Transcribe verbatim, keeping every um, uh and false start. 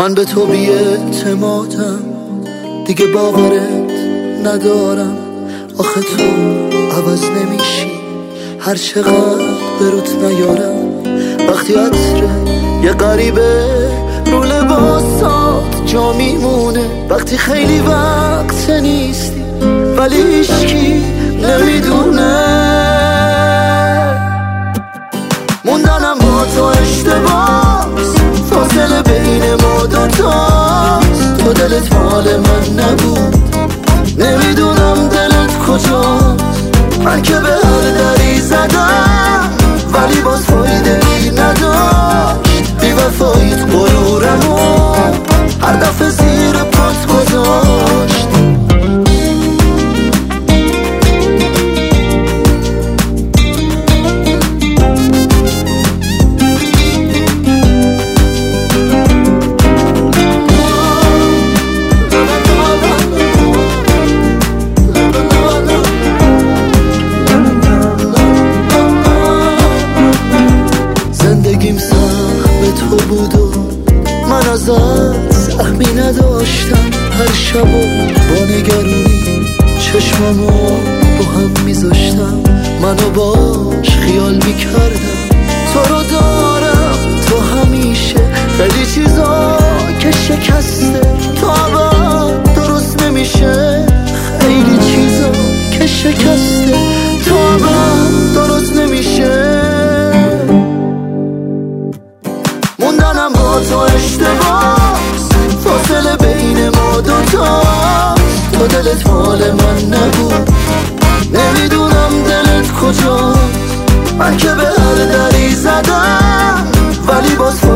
من به تو بی اعتمادم، دیگه باورت ندارم. آخه تو عوض نمیشی هر چقدر بروت نیارم. وقتی عطر یه غریبه رو لباسات جا میمونه، وقتی خیلی وقت نیستی ولی هیچکی نمیدونه. موندنم با تو اشتباس، فاصله بین ما دوتاست. تو دلت مال من نبود، نمیدونم دلت کجاست. من که به هر دری زدم ولی باز فایده ای نداشت. بی وفاییت غرورمو هر دفعه زیر پات گذاشت. تو بود و من ازت سهمی نداشتم. هر شب و با نگرونی چشمامو با هم میذاشتم. منو باش خیال میکردم تو رو دارم. تو همیشه خیلی چیزا که شکسته تو عباد درست نمیشه. خیلی چیزا که شکسته تو عباد درست نمیشه. موندنم با تو اشتباس، فاصله بین ما دوتاست. تو دلت مال من نبود، نمیدونم دلت کجاست. من که به هر دری زدم ولی باز